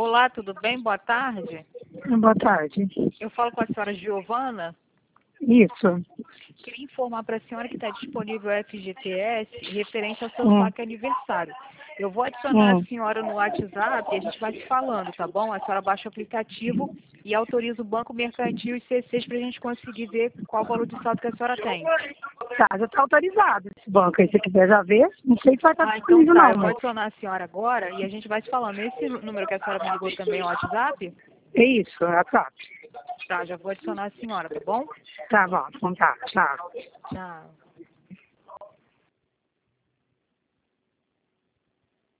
Olá, tudo bem? Boa tarde. Boa tarde. Eu falo com a senhora Giovana. Isso. Queria informar para a senhora que está disponível o FGTS referente ao seu Hum. saque aniversário. Eu vou adicionar Hum. a senhora no WhatsApp e a gente vai se falando, tá bom? A senhora baixa o aplicativo e autoriza o Banco Mercantil e C6 para a gente conseguir ver qual o valor de saldo que a senhora tem. Tá, já está autorizado esse banco aí, se você quiser já ver. Não sei se vai estar Então disponível tá, não, eu vou mas... adicionar a senhora agora e a gente vai se falando. Esse número que a senhora me ligou também é o WhatsApp? É isso, WhatsApp. Tá, já vou adicionar a senhora, tá bom? Tá bom, então tá, tchau. Tchau.